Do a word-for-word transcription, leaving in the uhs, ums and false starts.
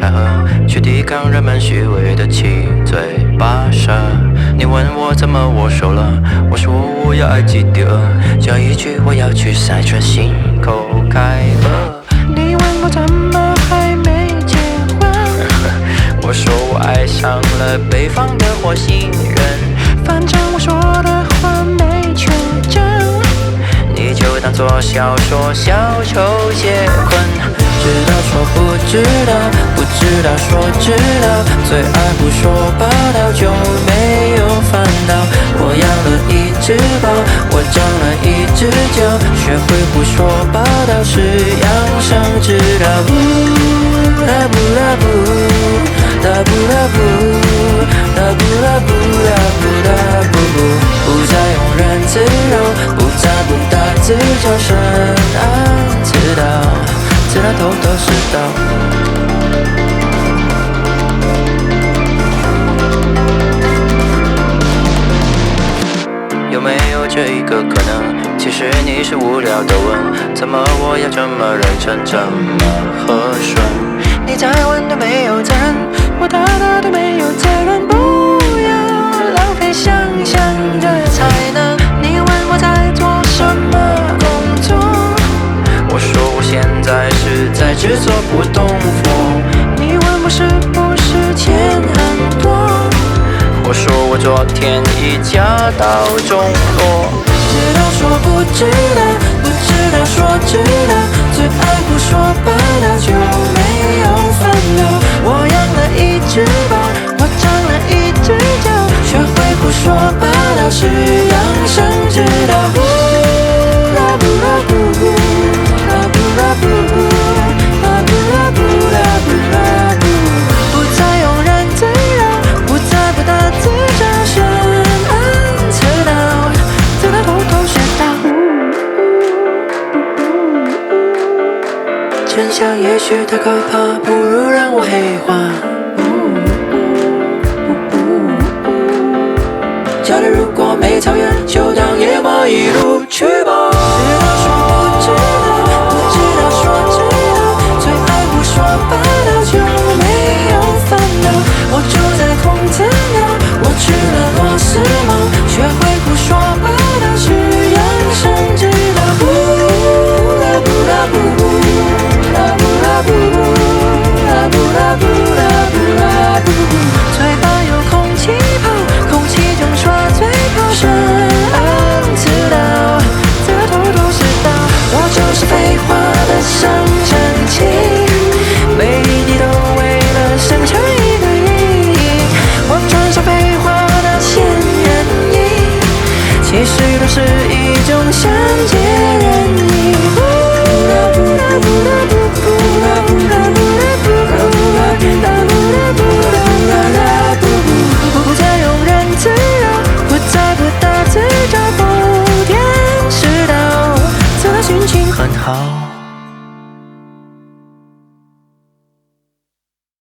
开合，去抵抗人们虚伪的七嘴八舌。你问我怎么握手了，我说我要爱记得，这一句我要去赛车心口开河。你问我怎么还没结婚，我说我爱上了北方的火星人，反正我说的话没确证，你就当作小说小丑结婚。知道说不知道，不知道说知道，最爱胡说八道就没有烦恼。我养了一只猫，我长了一只脚，学会胡说八道是养生之道。布拉布拉布，拉布拉布，拉布拉布拉布拉布布，不再庸人自扰，不再不打自招，深谙之道，自然头头是道。有没有这一个可能？其实你是无聊的问，怎么我要这么认真，这么和顺？你再问都没有责任，我大大都没有责任，不要浪费想象的才能。你问我在做什么工作，我说我现在是在制作不动佛。你问我是不是钱很多，我说我昨天一家到中落。知道说不知道，不知道说知道，最爱胡说八道就没有烦恼。我养了一只猫，我长了一只脚，学会胡说八道是养生之道。布拉布拉布布，拉布拉布布，拉布拉布拉布拉布，不再庸人自扰，不再不打自招，深谙此道，自道头头是道。真相也许太可怕，不如让我黑化。家里如果没草原，就当野马一路去吧。知道说不知道，不知道说知道，最爱胡说八道就没有烦恼。我住在孔子庙，我吃了螺丝帽，学会胡说八道是养生之道。布拉布拉布布，拉布拉布布，拉布拉布拉布拉布布，嘴巴有空气泡，空气中耍嘴炮，深谙此道，自道头头是道。我就是废话的生成器，每一滴都为了生成一个意义。我传授废话的千人意，其实都是一种善解人意。布拉布拉布拉。